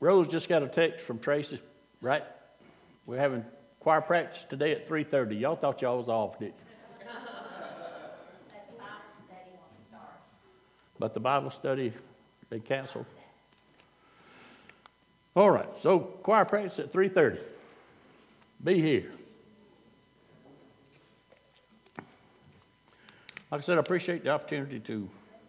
Rose just got a text from Tracy, right? We're having choir practice today at 3:30. Y'all thought y'all was off, didn't you? But the Bible study, they canceled. All right, so choir practice at 3:30. Be here. Like I said, I appreciate the opportunity to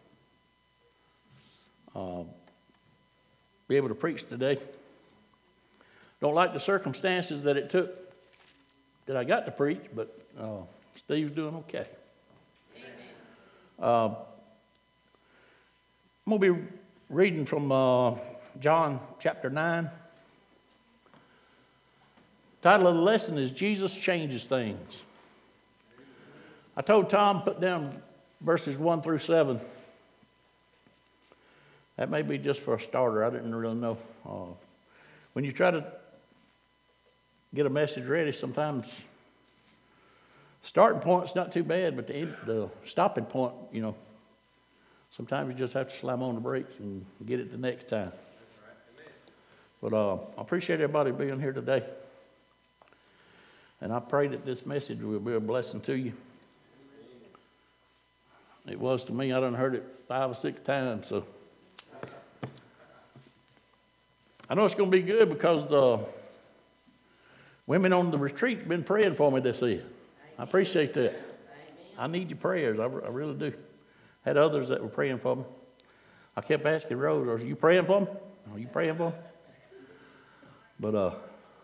be able to preach today. Don't like the circumstances that it took that I got to preach, but Steve's doing okay. I'm going to be reading from John chapter 9. The title of the lesson is Jesus Changes Things. I told Tom put down verses 1 through 7. That may be just for a starter. I didn't really know. When you try to get a message ready, sometimes the starting point's not too bad, but the stopping point, sometimes you just have to slam on the brakes and get it the next time. But I appreciate everybody being here today. And I pray that this message will be a blessing to you. It was to me. I done heard it 5 or 6 times, so I know it's going to be good because the women on the retreat have been praying for me this year. I appreciate that. I need your prayers. I really do. Had others that were praying for me. I kept asking Rose, "Are you praying for me? Are you praying for me?" But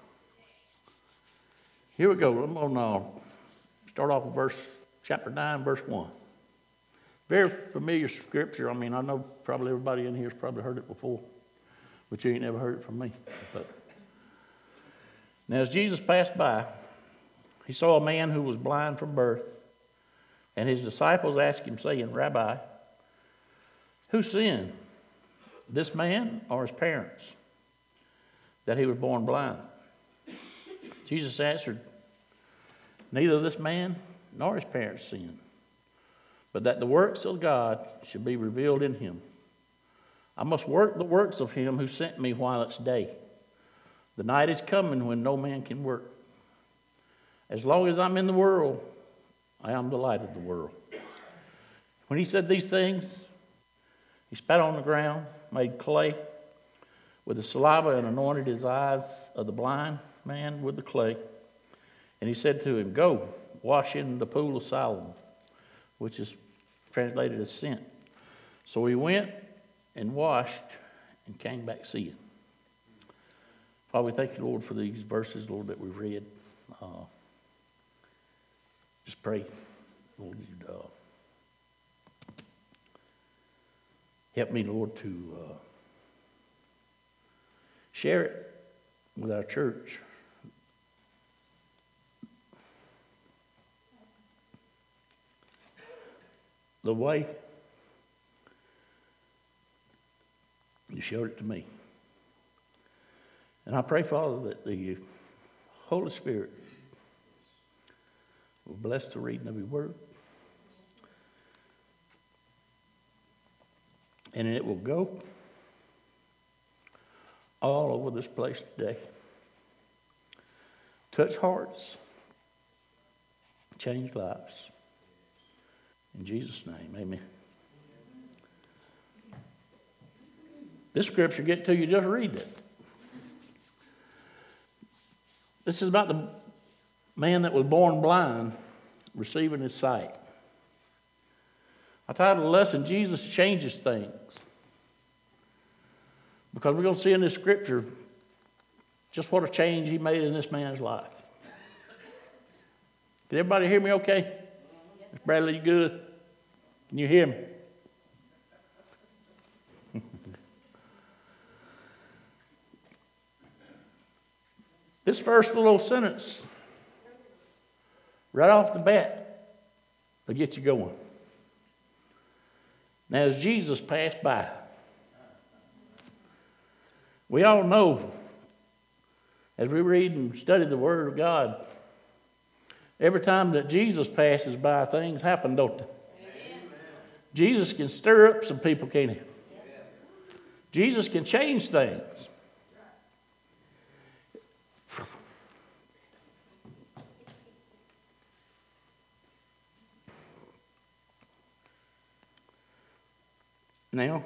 here we go. I'm going to start off with chapter 9, verse 1. Very familiar scripture. I mean, I know probably everybody in here has probably heard it before, but you ain't never heard it from me. But now, as Jesus passed by, he saw a man who was blind from birth, and his disciples asked him, saying, "Rabbi, who sinned, this man or his parents, that he was born blind?" Jesus answered, "Neither this man nor his parents sinned, but that the works of God should be revealed in him. I must work the works of him who sent me while it's day. The night is coming when no man can work. As long as I'm in the world, I am the light of the world." When he said these things, he spat on the ground, made clay with the saliva, and anointed his eyes of the blind man with the clay. And he said to him, "Go, wash in the pool of Siloam," which is translated as sent. So he went and washed and came back seeing. Father, we thank you, Lord, for these verses, Lord, that we've read. Just pray, Lord, you'd help me, Lord, to share it with our church. The way you showed it to me. And I pray, Father, that the Holy Spirit will bless the reading of your word. And it will go all over this place today. Touch hearts. Change lives. In Jesus' name, amen. This scripture get to you, just read it. This is about the man that was born blind, receiving his sight. I titled the lesson, Jesus Changes Things. Because we're going to see in this scripture just what a change he made in this man's life. Can everybody hear me okay? Yes. Bradley, you good? Can you hear me? This first little sentence, right off the bat, will get you going. Now, as Jesus passed by, we all know, as we read and study the Word of God, every time that Jesus passes by, things happen, don't they? Amen. Jesus can stir up some people, can't he? Jesus can change things. now.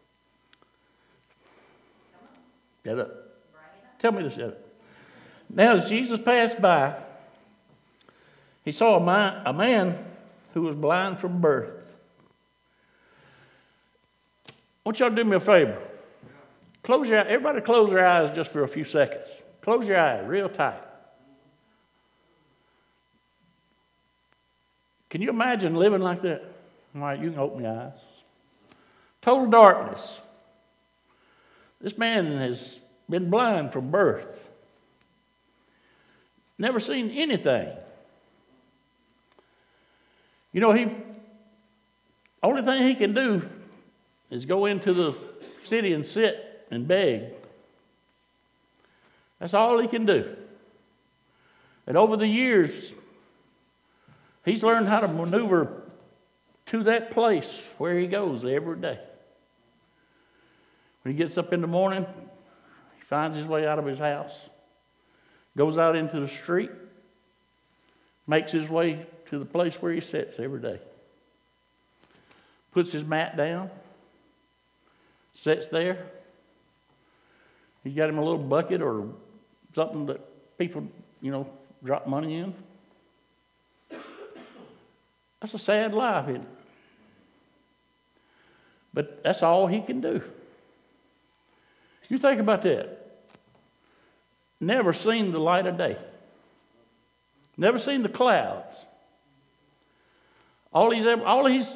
Get up. Tell me to shut up. Now, as Jesus passed by, he saw a man who was blind from birth. I want y'all to do me a favor. Close your eyes. Everybody close their eyes just for a few seconds. Close your eyes real tight. Can you imagine living like that? All right, you can open your eyes. Total darkness. This man has been blind from birth. Never seen anything. You know, only thing he can do is go into the city and sit and beg. That's all he can do. And over the years, he's learned how to maneuver to that place where he goes every day. When he gets up in the morning, he finds his way out of his house, goes out into the street, makes his way to the place where he sits every day, puts his mat down, sits there. He's got him a little bucket or something that people, drop money in. That's a sad life, isn't it? But that's all he can do. You think about that. Never seen the light of day. Never seen the clouds. All he's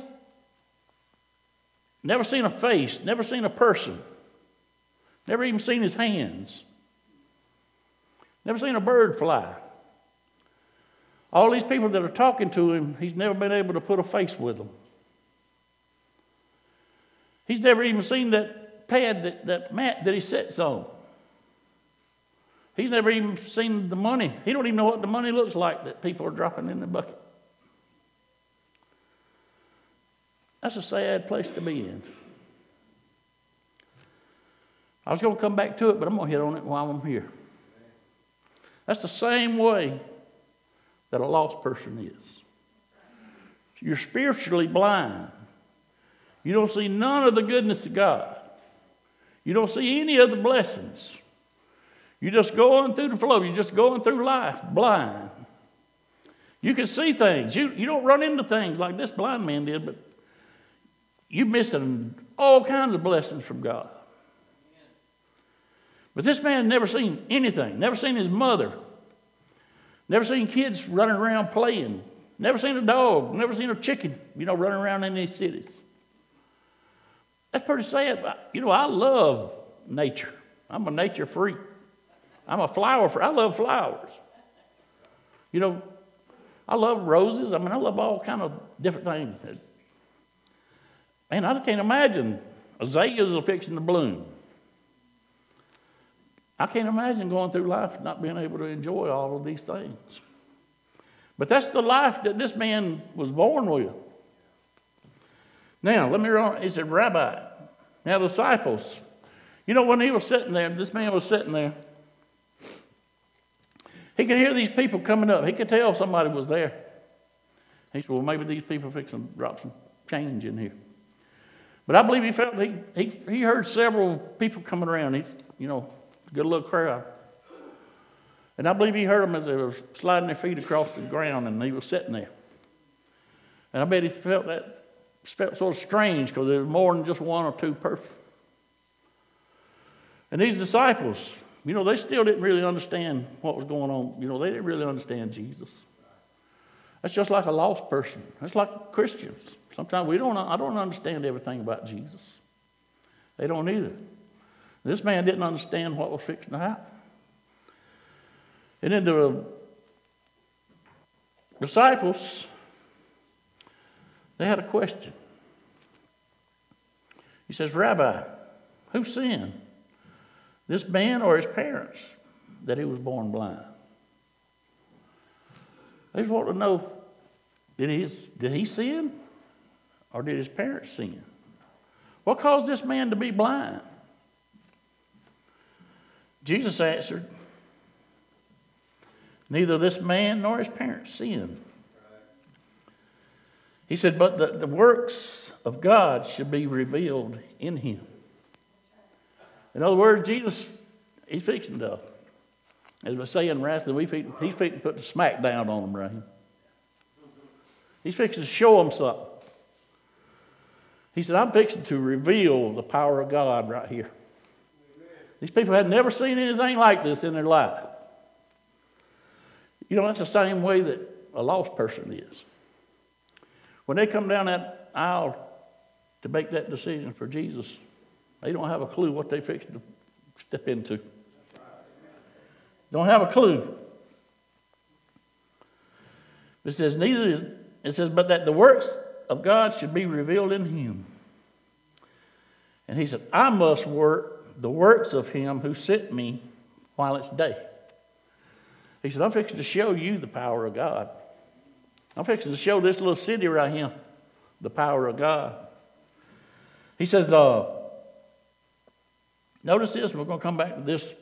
never seen a face, never seen a person, never even seen his hands, never seen a bird fly. All these people that are talking to him, he's never been able to put a face with them. He's never even seen that pad, that mat that he sits on. He's never even seen the money. He don't even know what the money looks like that people are dropping in the bucket. That's a sad place to be in. I was going to come back to it, but I'm going to hit on it while I'm here. That's the same way that a lost person is. You're spiritually blind. You don't see none of the goodness of God. You don't see any of the blessings. You're just going through the flow. You're just going through life blind. You can see things. You don't run into things like this blind man did, but you're missing all kinds of blessings from God. But this man never seen anything. Never seen his mother. Never seen kids running around playing. Never seen a dog. Never seen a chicken, running around in these cities. That's pretty sad. I love nature. I'm a nature freak. I'm a flower freak. I love flowers. I love roses. I love all kind of different things. Man, I can't imagine azaleas are fixing to bloom. I can't imagine going through life not being able to enjoy all of these things. But that's the life that this man was born with. Now, let me run. He said, Rabbi. Now, the disciples, when he was sitting there, this man was sitting there, he could hear these people coming up. He could tell somebody was there. He said, well, maybe these people are fixing to drop some change in here. But I believe he felt he heard several people coming around. He's, good little crowd. And I believe he heard them as they were sliding their feet across the ground, and he was sitting there. And I bet he felt sort of strange because there was more than just one or two persons. And these disciples, they still didn't really understand what was going on. They didn't really understand Jesus. That's just like a lost person. That's like Christians. Sometimes I don't understand everything about Jesus. They don't either. This man didn't understand what was fixing to happen. And then the disciples, they had a question. He says, Rabbi, who sinned? This man or his parents that he was born blind? They just want to know, did he sin? Or did his parents sin? What caused this man to be blind? Jesus answered, neither this man nor his parents sinned. He said, but the works of God should be revealed in him. In other words, Jesus, he's fixing to, as we say in wrestling, he's fixing to put the smack down on them right here. He's fixing to show them something. He said, I'm fixing to reveal the power of God right here. These people had never seen anything like this in their life. You know, that's the same way that a lost person is. When they come down that aisle to make that decision for Jesus, they don't have a clue what they're fixing to step into. Don't have a clue. It says, but that the works of God should be revealed in him. And he said, I must work the works of him who sent me while it's day. He said, I'm fixing to show you the power of God. I'm fixing to show this little city right here the power of God. He says, notice this, we're going to come back to this.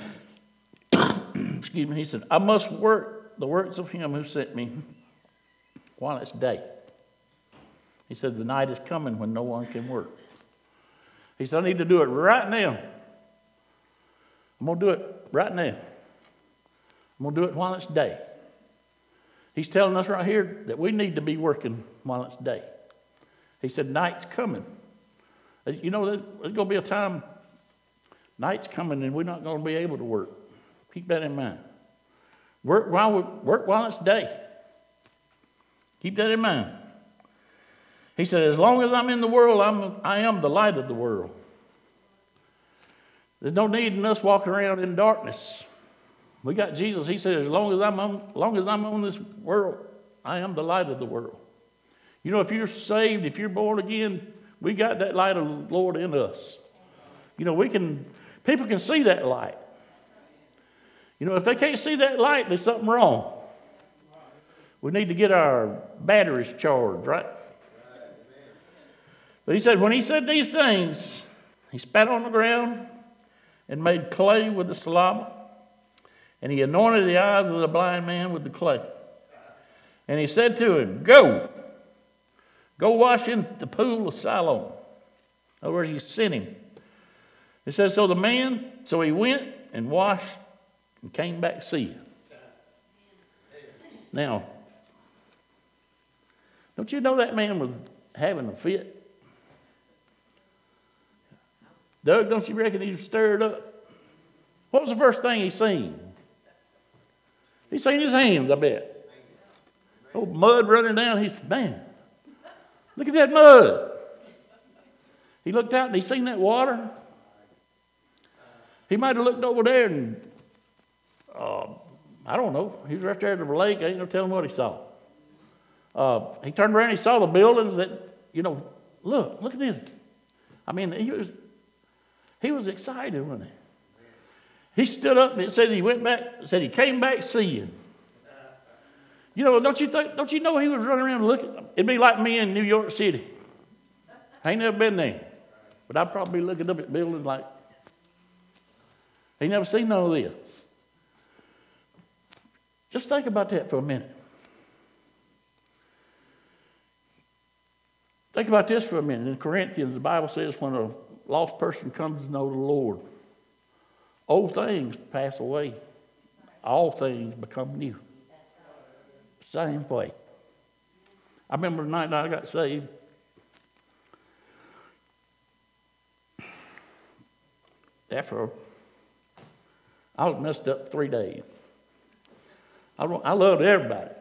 Excuse me. He said, I must work the works of him who sent me while it's day. He said, the night is coming when no one can work. He said, I need to do it right now. I'm going to do it right now. I'm going to do it while it's day. He's telling us right here that we need to be working while it's day. He said, night's coming. You know, there's going to be a time, night's coming and we're not going to be able to work. Keep that in mind. Work while it's day. Keep that in mind. He said, as long as I'm in the world, I am the light of the world. There's no need in us walking around in darkness. We got Jesus. He said, as long as I'm on this world, I am the light of the world. You know, if you're saved, if you're born again, we got that light of the Lord in us. You know, people can see that light. You know, if they can't see that light, there's something wrong. We need to get our batteries charged, right? But he said, when he said these things, he spat on the ground and made clay with the saliva. And he anointed the eyes of the blind man with the clay. And he said to him, Go wash in the pool of Siloam. In other words, he sent him. It says, so he went and washed and came back seeing. Now, don't you know that man was having a fit? Doug, don't you reckon he was stirred up? What was the first thing he seen? He seen his hands, I bet. Old mud running down. He said, man, look at that mud. He looked out and he seen that water. He might have looked over there and, I don't know. He was right there at the lake. I ain't no telling what he saw. He turned around and he saw the buildings that, you know, look at this. I mean, he was excited, wasn't he? He stood up and it said he came back seeing. You know, don't you know he was running around looking? It'd be like me in New York City. I ain't never been there. But I'd probably be looking up at buildings like, ain't never seen none of this. Just think about that for a minute. Think about this for a minute. In Corinthians, the Bible says when a lost person comes to know the Lord, old things pass away. All things become new. Same way. I remember the night that I got saved. I was messed up 3 days. I loved everybody.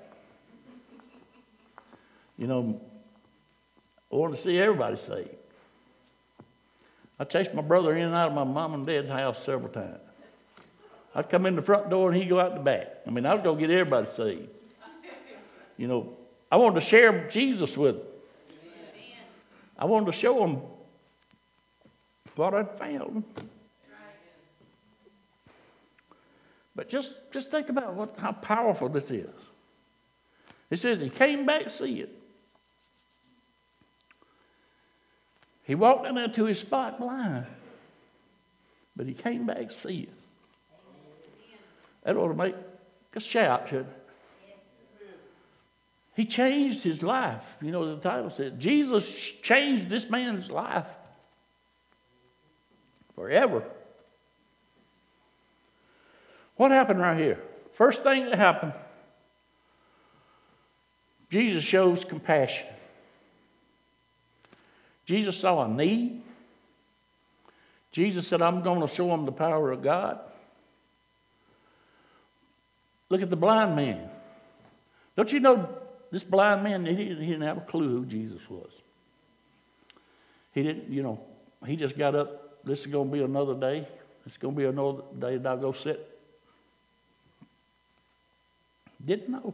You know, I wanted to see everybody saved. I chased my brother in and out of my mom and dad's house several times. I'd come in the front door and he'd go out the back. I mean, I was going to get everybody saved. You know, I wanted to share Jesus with them. I wanted to show them what I'd found. But just think about how powerful this is. It says he came back seeing. He walked in there to his spot blind, but he came back seeing. That ought to make a shout, shouldn't it? He changed his life. You know, the title said, Jesus changed this man's life forever. What happened right here? First thing that happened, Jesus shows compassion. Jesus saw a need. Jesus said, I'm going to show them the power of God. Look at the blind man. Don't you know this blind man, he didn't have a clue who Jesus was. He didn't, he just got up, this is going to be another day. It's going to be another day that I'll go sit. Didn't know.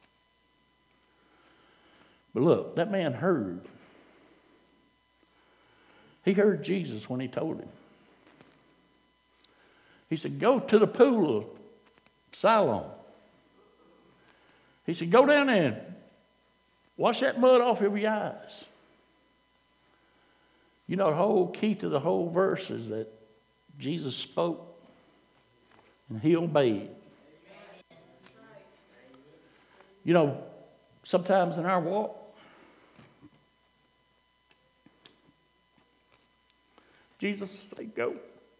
But look, that man heard. He heard Jesus when he told him. He said, go to the pool of Siloam. He said, go down there and wash that mud off of your eyes. You know, the whole key to the whole verse is that Jesus spoke and he obeyed. You know, sometimes in our walk, Jesus say, go.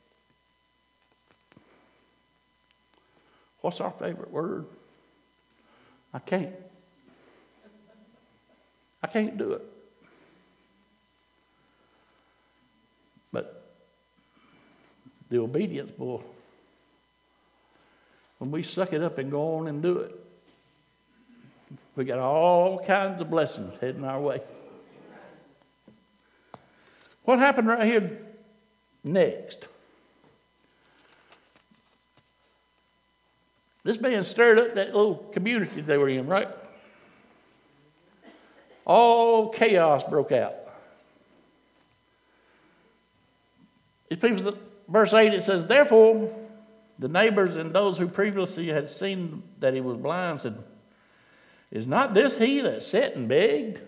What's our favorite word? I can't do it. But the obedience will, when we suck it up and go on and do it, we got all kinds of blessings heading our way. What happened right here next? This man stirred up that little community they were in, right? All chaos broke out. These people, verse 8, it says, therefore, the neighbors and those who previously had seen that he was blind said, is not this he that sat and begged?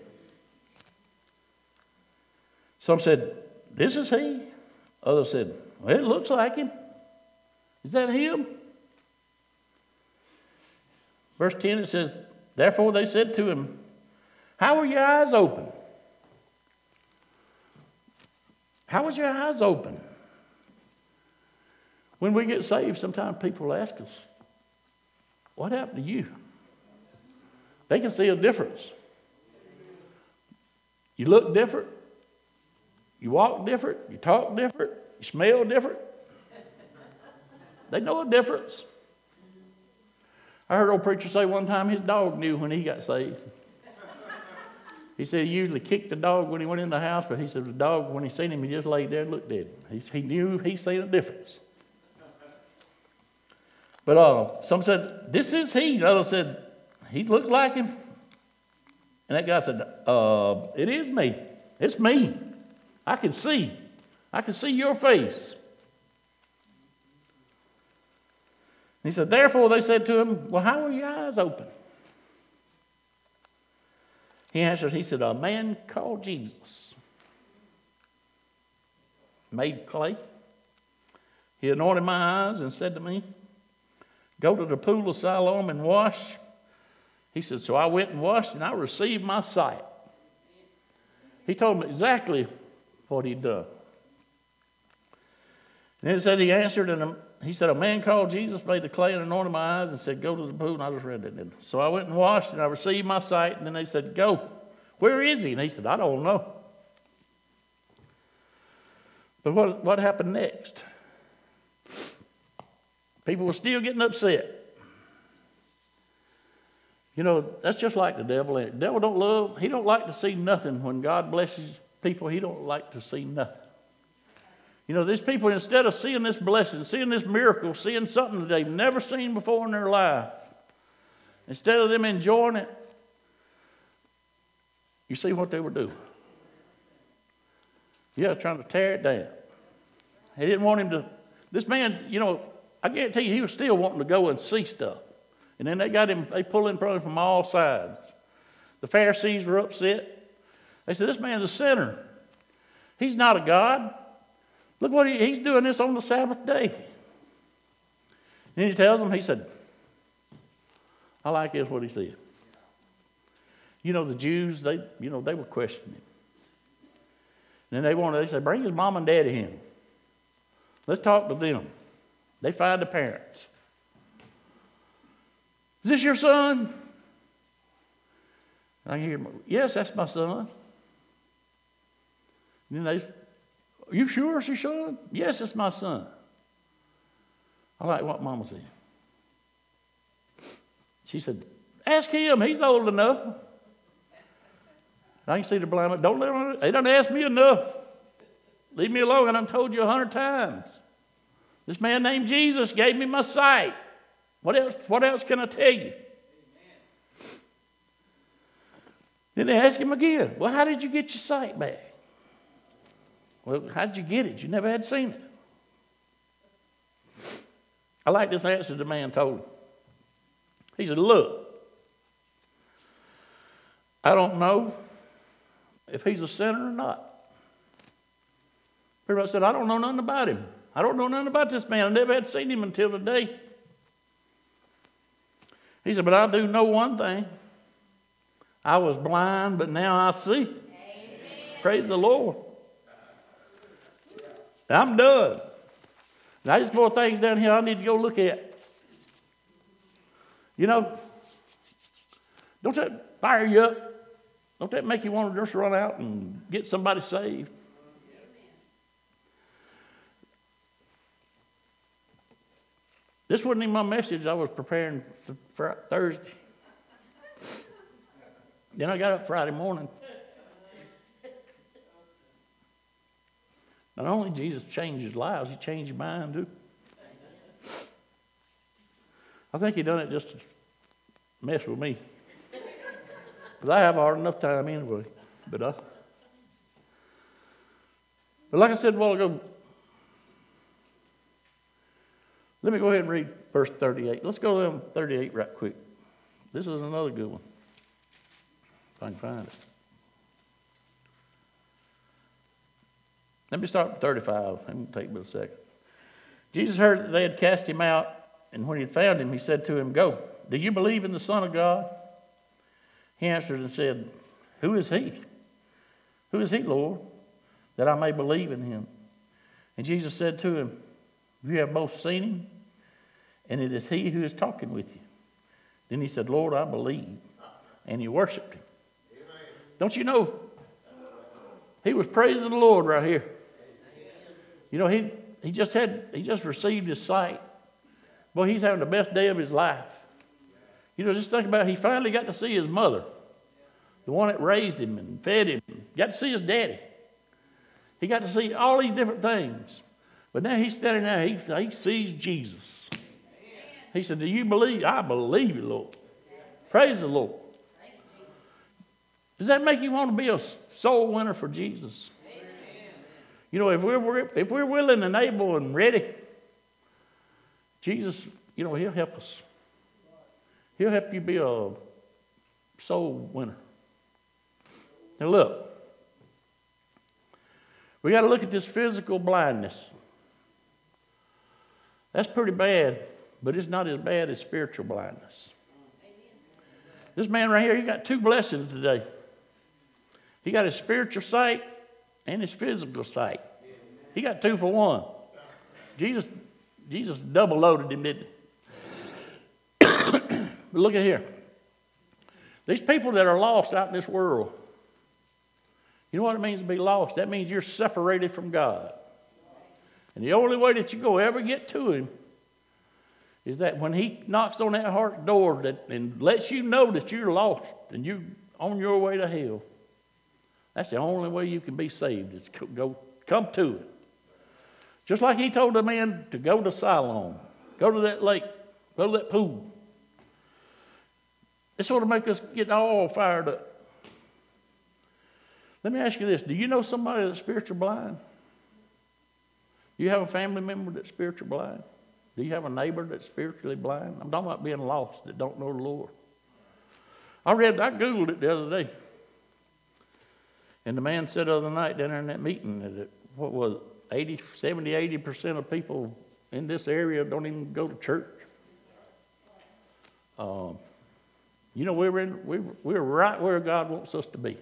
Some said, this is he. Others said, well, it looks like him. Is that him? Verse 10, it says, therefore they said to him, how are your eyes open? How was your eyes open? When we get saved, sometimes people ask us, what happened to you? They can see a difference. You look different. You walk different. You talk different. You smell different. They know a difference. I heard old preacher say one time his dog knew when he got saved. He said he usually kicked the dog when he went in the house, but he said the dog, when he seen him, he just laid there and looked at him. He knew he seen a difference. But some said, this is he. The other said, he looks like him. And that guy said, it is me. It's me. I can see. I can see your face. And he said, therefore they said to him, well, how are your eyes open? He answered, he said, a man called Jesus made clay. He anointed my eyes and said to me, go to the pool of Siloam and wash. He said, so I went and washed and I received my sight. He told me exactly what he'd done. And then it said he answered, and he said, a man called Jesus made the clay and anointed my eyes and said, go to the pool. And I just read it. So I went and washed and I received my sight. And then they said, go. Where is he? And he said, I don't know. But what happened next? People were still getting upset. You know, that's just like the devil. The devil he don't like to see nothing. When God blesses people, he don't like to see nothing. You know, these people, instead of seeing this blessing, seeing this miracle, seeing something that they've never seen before in their life, instead of them enjoying it, you see what they were doing. Yeah, trying to tear it down. They didn't want him to. This man, you know, I guarantee you, he was still wanting to go and see stuff. And then they pulled him probably from all sides. The Pharisees were upset. They said, this man's a sinner. He's not a God. Look what he's doing this on the Sabbath day. And he tells them, he said, I like this, what he said. You know, the Jews, they were questioning him. And then they said, bring his mom and daddy in. Let's talk to them. They find the parents. Is this your son? I hear, yes, that's my son. And then they, are you sure it's your son? Yes, it's my son. I like what Mama said. She said, ask him. He's old enough. I can see the blind. Don't let them. They done asked me enough. Leave me alone. I done told you 100 times. This man named Jesus gave me my sight. What else can I tell you? Then they ask him again, well, how did you get your sight back? Well, how did you get it? You never had seen it. I like this answer the man told him. He said, look, I don't know if he's a sinner or not. Everybody said, I don't know nothing about him. I don't know nothing about this man. I never had seen him until today. He said, but I do know one thing. I was blind, but now I see. Amen. Praise the Lord. I'm done. Now, there's more things down here I need to go look at. You know, don't that fire you up? Don't that make you want to just run out and get somebody saved? This wasn't even my message I was preparing for Thursday. Then I got up Friday morning. Not only Jesus changed lives, he changed mine too. I think he done it just to mess with me. Because I have a hard enough time anyway. But like I said a while ago, let me go ahead and read verse 38. Let's go to 38 right quick. This is another good one. If I can find it. Let me start with 35. It won't take but a second. Jesus heard that they had cast him out, and when he had found him, he said to him, go, do you believe in the Son of God? He answered and said, who is he? Who is he, Lord, that I may believe in him? And Jesus said to him, you have both seen him, and it is he who is talking with you. Then he said, Lord, I believe. And he worshiped him. Amen. Don't you know, he was praising the Lord right here. You know, he just received his sight. Boy, he's having the best day of his life. You know, just think about it. He finally got to see his mother, the one that raised him and fed him. Got to see his daddy. He got to see all these different things. But now he's standing there, he sees Jesus. He said, do you believe? I believe you, Lord. Praise the Lord. Does that make you want to be a soul winner for Jesus? You know, if we're willing and able and ready, Jesus, you know, he'll help us. He'll help you be a soul winner. Now look, we got to look at this physical blindness. That's pretty bad, but it's not as bad as spiritual blindness. This man right here, he got two blessings today. He got his spiritual sight and his physical sight. He got 2 for 1. Jesus double loaded him, didn't he? But look at here. These people that are lost out in this world, you know what it means to be lost? That means you're separated from God. And the only way that you go ever get to him is that when he knocks on that heart door and lets you know that you're lost and you're on your way to hell. That's the only way you can be saved, is come to it. Just like he told the man to go to Siloam, go to that lake, go to that pool. This ought to make us get all fired up. Let me ask you this. Do you know somebody that's spiritually blind? Do you have a family member that's spiritually blind? Do you have a neighbor that's spiritually blind? I'm talking about being lost, that don't know the Lord. I Googled it the other day. And the man said the other night down there in that meeting that what was it, 80% of people in this area don't even go to church. You know, we're right where God wants us to be.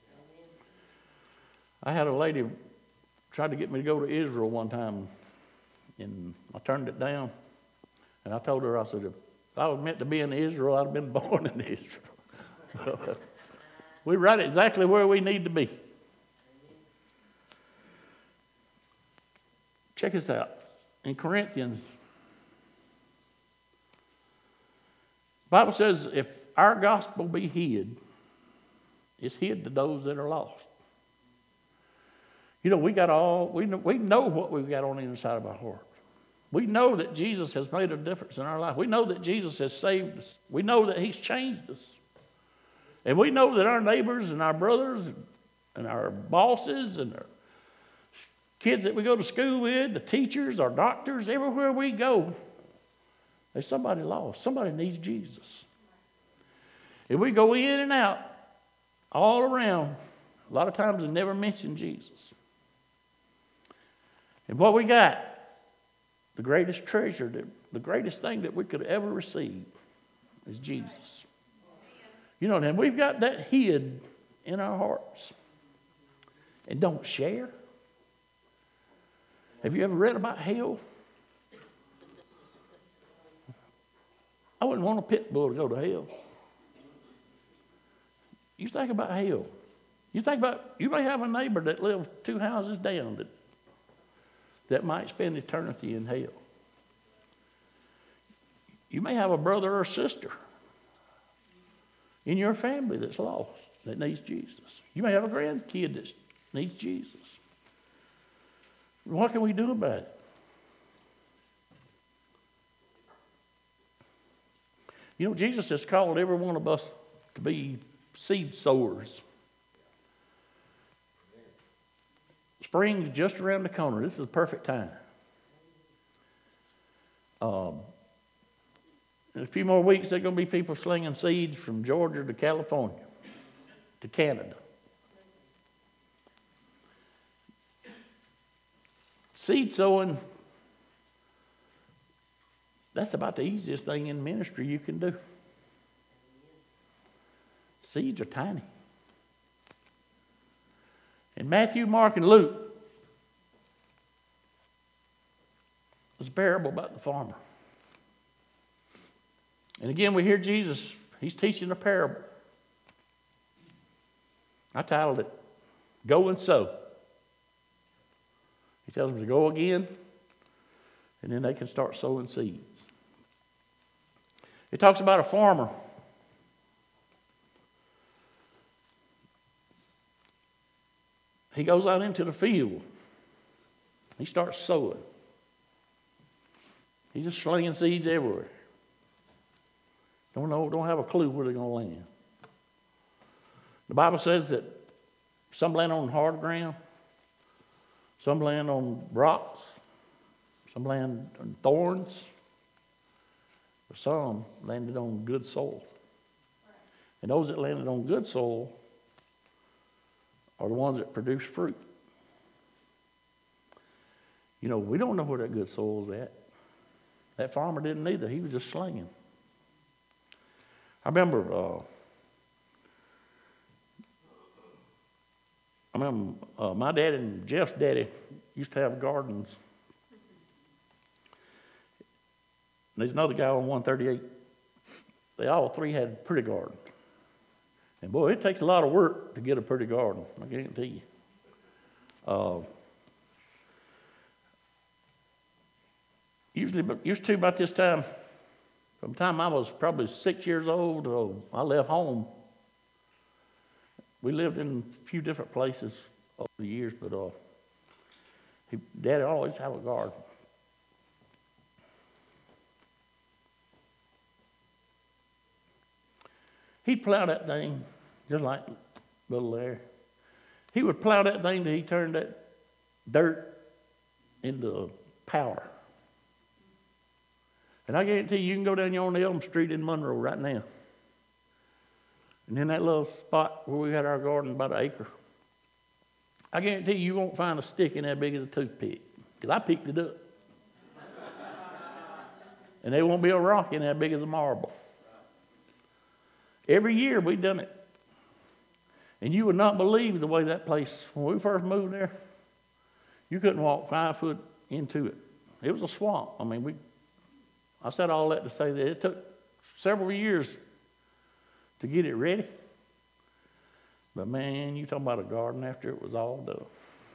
I had a lady tried to get me to go to Israel one time, and I turned it down. And I told her, I said, if I was meant to be in Israel, I'd have been born in Israel. We're right exactly where we need to be. Check this out. In Corinthians, the Bible says if our gospel be hid, it's hid to those that are lost. You know, we know what we've got on the inside of our heart. We know that Jesus has made a difference in our life. We know that Jesus has saved us. We know that he's changed us. And we know that our neighbors and our brothers and our bosses and our kids that we go to school with, the teachers, our doctors, everywhere we go, there's somebody lost. Somebody needs Jesus. If we go in and out, all around, a lot of times they never mention Jesus. And what we got, the greatest treasure, the greatest thing that we could ever receive is Jesus. You know, and we've got that hid in our hearts. And don't share. Have you ever read about hell? I wouldn't want a pit bull to go to hell. You think about hell. You may have a neighbor that lives 2 houses down that might spend eternity in hell. You may have a brother or sister in your family that's lost, that needs Jesus. You may have a grandkid that needs Jesus. What can we do about it? You know, Jesus has called every one of us to be seed sowers. Spring's just around the corner. This is the perfect time. In a few more weeks, there are going to be people slinging seeds from Georgia to California to Canada. Seed sowing, that's about the easiest thing in ministry you can do. Seeds are tiny. In Matthew, Mark, and Luke, there's a parable about the farmer. And again, we hear Jesus, he's teaching a parable. I titled it, Go and Sow. He tells them to go again, and then they can start sowing seeds. It talks about a farmer. He goes out into the field. He starts sowing. He's just slinging seeds everywhere. Don't have a clue where they're going to land. The Bible says that some land on hard ground, some land on rocks, some land on thorns, but some landed on good soil. And those that landed on good soil are the ones that produce fruit. You know, we don't know where that good soil is at. That farmer didn't either. He was just slinging. I remember my daddy and Jeff's daddy used to have gardens. And there's another guy on 138. They all three had pretty gardens. And boy, it takes a lot of work to get a pretty garden, I guarantee you. Used to about this time, from the time I was probably 6 years old, I left home. We lived in a few different places over the years, but Daddy always had a garden. He'd plow that thing just like little Larry. He would plow that thing till he turned that dirt into power. And I guarantee you can go down here on Elm Street in Monroe right now. And in that little spot where we had our garden, about an acre, I guarantee you won't find a stick in that big as a toothpick, because I picked it up. And there won't be a rock in that big as a marble. Every year we done it. And you would not believe the way that place, when we first moved there, you couldn't walk 5 foot into it. It was a swamp. I mean, I said all that to say that it took several years to get it ready. But man, you talking about a garden after it was all done.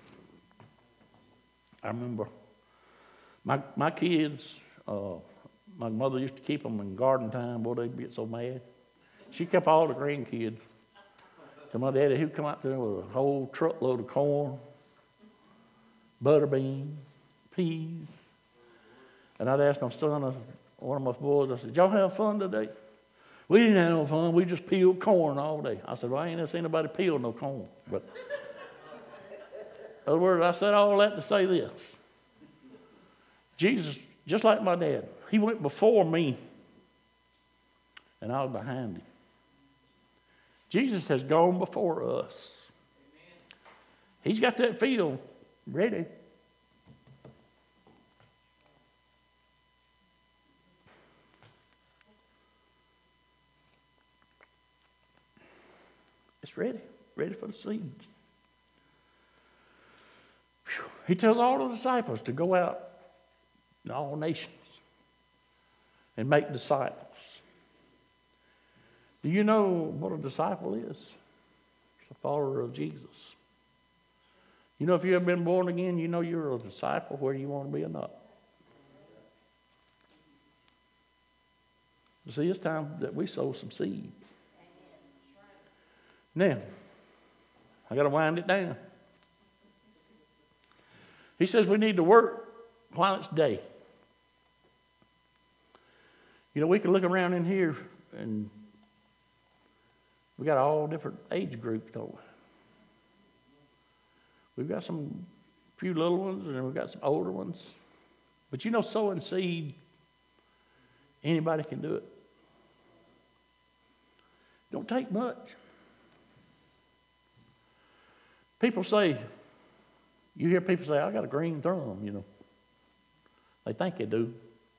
I remember my kids, my mother used to keep them in garden time. Boy, they'd get so mad. She kept all the grandkids. So my daddy, he'd come out there with a whole truckload of corn, butter beans, peas. And I'd ask my son, one of my boys, I said, y'all have fun today? We didn't have no fun. We just peeled corn all day. I said, well, I ain't never seen nobody peel no corn. But in other words, I said all that to say this. Jesus, just like my dad, he went before me, and I was behind him. Jesus has gone before us. He's got that field ready. It's ready for the seeds. He tells all the disciples to go out in all nations and make disciples. Do you know what a disciple is? It's a follower of Jesus. You know, if you have been born again, you know you're a disciple whether you want to be or not. You see, it's time that we sow some seed. Now, I got to wind it down. He says we need to work while it's day. You know, we can look around in here and we got all different age groups, don't we? We've got some few little ones and then we've got some older ones. But you know, sowing seed, anybody can do it. Don't take much. People say, you hear people say, I got a green thumb, you know. They think they do.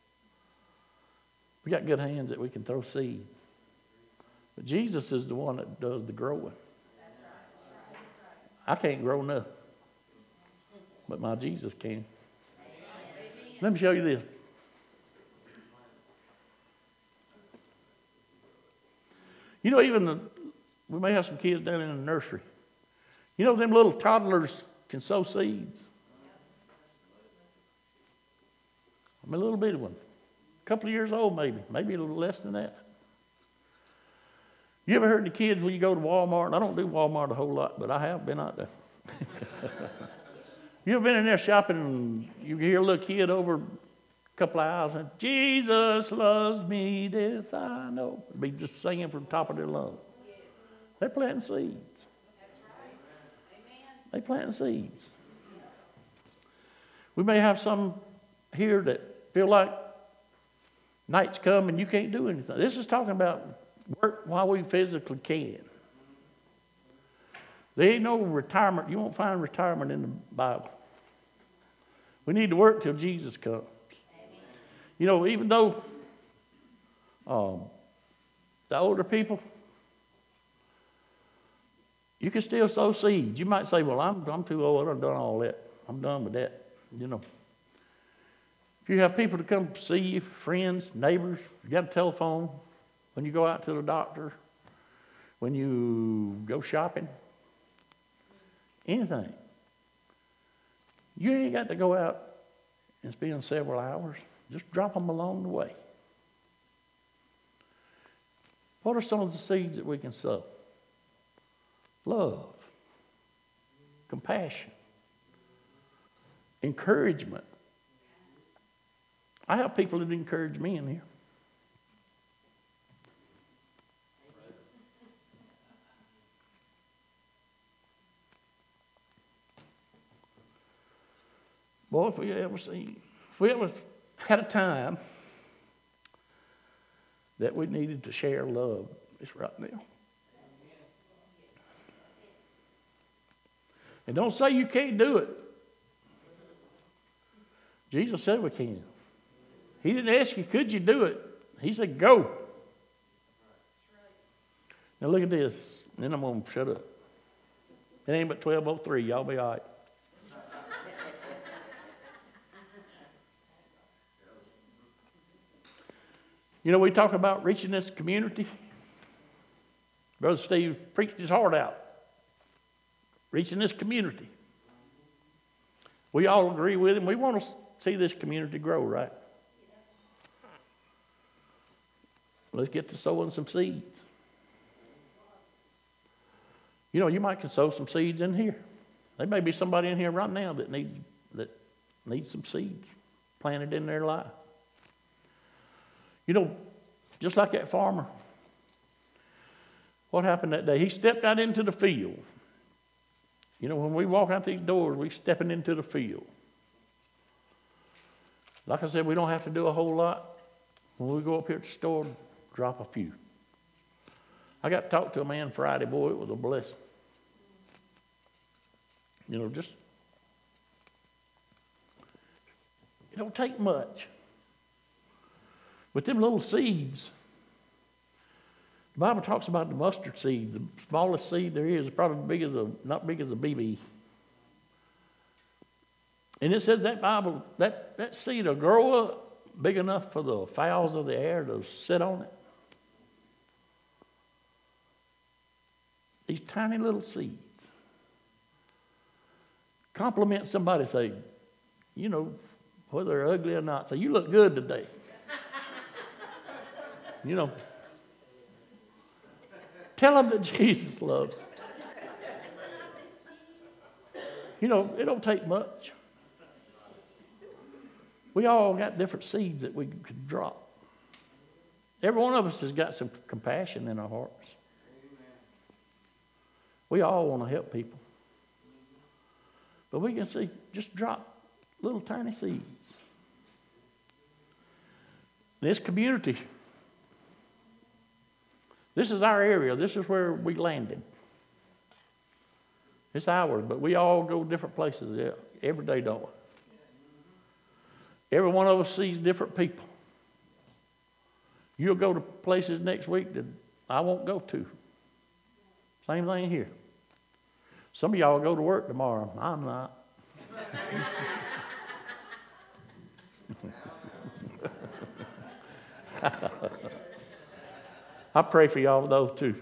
We got good hands that we can throw seed. But Jesus is the one that does the growing. I can't grow nothing. But my Jesus can. Let me show you this. You know, we may have some kids down in the nursery. You know, them little toddlers can sow seeds. I'm a little bitty one. A couple of years old maybe a little less than that. You ever heard the kids when you go to Walmart? I don't do Walmart a whole lot, but I have been out there. You ever been in there shopping and you hear a little kid over a couple of aisles and Jesus loves me, this I know. Be just singing from the top of their lungs. Yes. They're planting seeds. That's right. Amen. They planting seeds. We may have some here that feel like night's come and you can't do anything. This is talking about work while we physically can. There ain't no retirement. You won't find retirement in the Bible. We need to work till Jesus comes. Amen. You know, even though the older people, you can still sow seeds. You might say, well, I'm too old. I've done all that. I'm done with that. You know. If you have people to come see you, friends, neighbors, you got a telephone, when you go out to the doctor, when you go shopping, anything. You ain't got to go out and spend several hours. Just drop them along the way. What are some of the seeds that we can sow? Love, compassion, encouragement. I have people that encourage me in here. Boy, if we ever had a time that we needed to share love, it's right now. And don't say you can't do it. Jesus said we can. He didn't ask you, could you do it? He said, go. Now look at this. Then I'm going to shut up. It ain't but 12:03. Y'all be all right. You know, we talk about reaching this community. Brother Steve preached his heart out. Reaching this community. We all agree with him. We want to see this community grow, right? Let's get to sowing some seeds. You know, you might can sow some seeds in here. There may be somebody in here right now that needs some seeds planted in their life. You know, just like that farmer. What happened that day? He stepped out into the field. You know, when we walk out these doors, we're stepping into the field. Like I said, we don't have to do a whole lot. When we go up here at the store, drop a few. I got to talk to a man Friday. Boy, it was a blessing. You know, just, it don't take much. But them little seeds, the Bible talks about the mustard seed, the smallest seed there is, probably not big as a BB. And it says that seed will grow up big enough for the fowls of the air to sit on it. These tiny little seeds. Compliment somebody, say, you know, whether they're ugly or not, say, you look good today. You know, tell them that Jesus loves them. You know, it don't take much. We all got different seeds that we could drop. Every one of us has got some compassion in our hearts. We all want to help people. But we can see, just drop little tiny seeds. This community, this is our area. This is where we landed. It's ours, but we all go different places every day, don't we? Every one of us sees different people. You'll go to places next week that I won't go to. Same thing here. Some of y'all go to work tomorrow. I'm not. I pray for y'all those too.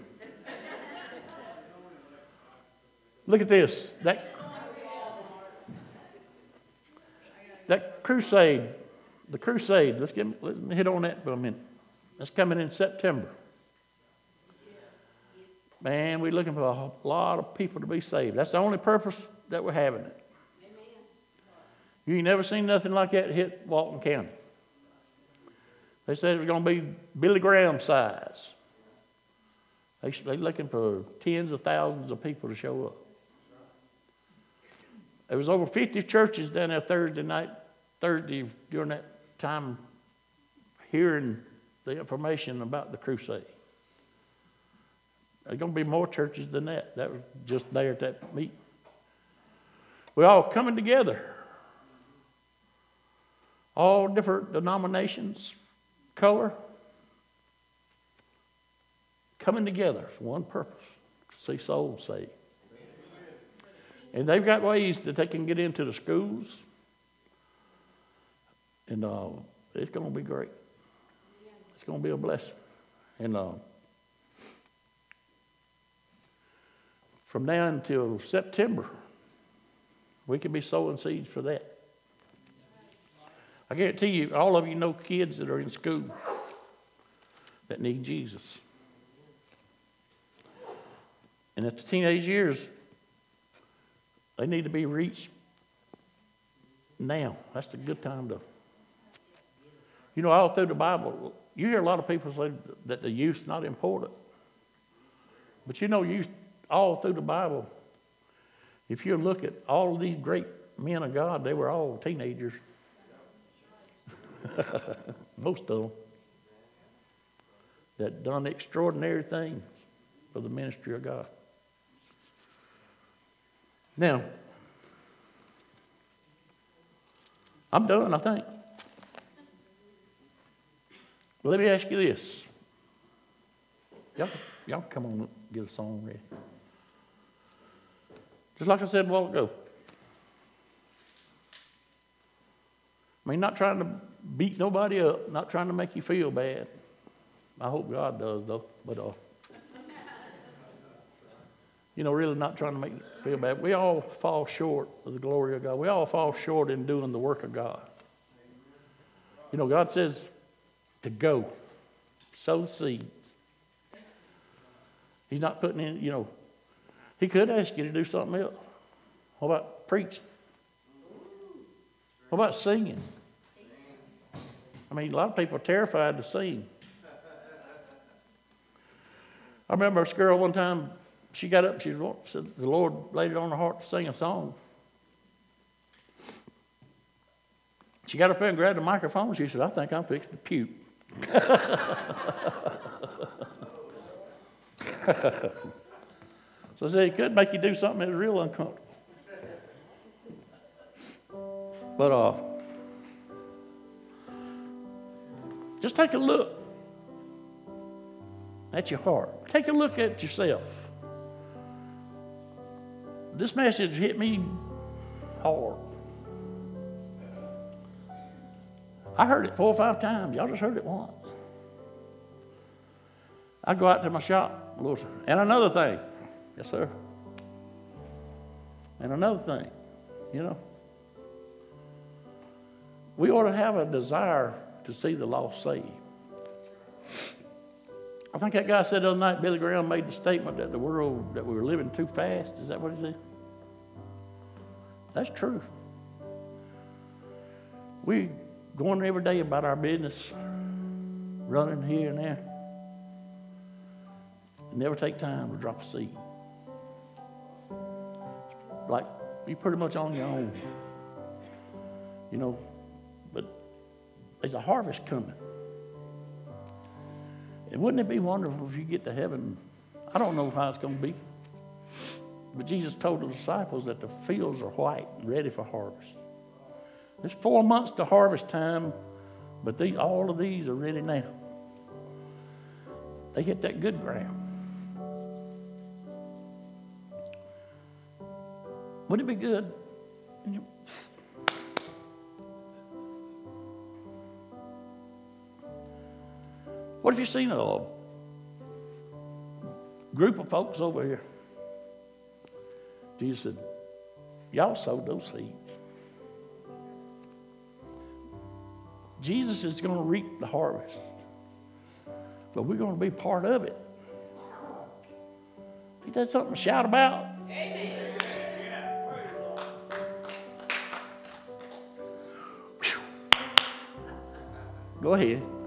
Look at this. That crusade, the crusade, let's hit on that for a minute. That's coming in September. Man, we're looking for a lot of people to be saved. That's the only purpose that we're having it. You ain't never seen nothing like that hit Walton County. They said it was going to be Billy Graham size. They're looking for tens of thousands of people to show up. There was over 50 churches down there Thursday during that time, hearing the information about the crusade. There's going to be more churches than that. That was just there at that meeting. We're all coming together. All different denominations, color, coming together for one purpose, to see souls saved. And they've got ways that they can get into the schools. And it's going to be great. It's going to be a blessing. And from now until September, we can be sowing seeds for that. I guarantee you, all of you know kids that are in school that need Jesus. And at the teenage years, they need to be reached now. That's the good time to. You know, all through the Bible, you hear a lot of people say that the youth's not important. But you know, youth all through the Bible, if you look at all of these great men of God, they were all teenagers. Most of them. That done extraordinary things for the ministry of God. Now, I'm done, I think. Let me ask you this. Y'all come on up and get a song ready. Just like I said a while ago. I mean, not trying to beat nobody up, not trying to make you feel bad. I hope God does, though. But, really not trying to make you feel bad. We all fall short of the glory of God. We all fall short in doing the work of God. God says to go, sow seeds. He's not putting in, He could ask you to do something else. What about preaching? What about singing? I mean, a lot of people are terrified to sing. I remember this girl one time, she got up, she said the Lord laid it on her heart to sing a song. She got up there and grabbed the microphone. She said, I think I'm fixing to puke. So I said, it could make you do something that's real uncomfortable. But just take a look at your heart. Take a look at yourself. This message hit me hard. I heard it 4 or 5 times. Y'all just heard it once. I'd go out to my shop. And another thing. Yes, sir. And another thing. We ought to have a desire to see the lost saved. I think that guy said the other night, Billy Graham made the statement that the world, that we were living too fast. Is that what he said? That's true. We going every day about our business, running here and there. Never take time to drop a seed. Like, you're pretty much on your own. But there's a harvest coming. And wouldn't it be wonderful if you get to heaven? I don't know how it's going to be. But Jesus told the disciples that the fields are white and ready for harvest. There's 4 months to harvest time, but all of these are ready now. They hit that good ground. Wouldn't it be good? What if you seen a group of folks over here? Jesus said, y'all sowed those seeds. Jesus is going to reap the harvest, but we're going to be part of it. Ain't that something to shout about? Amen. Go ahead.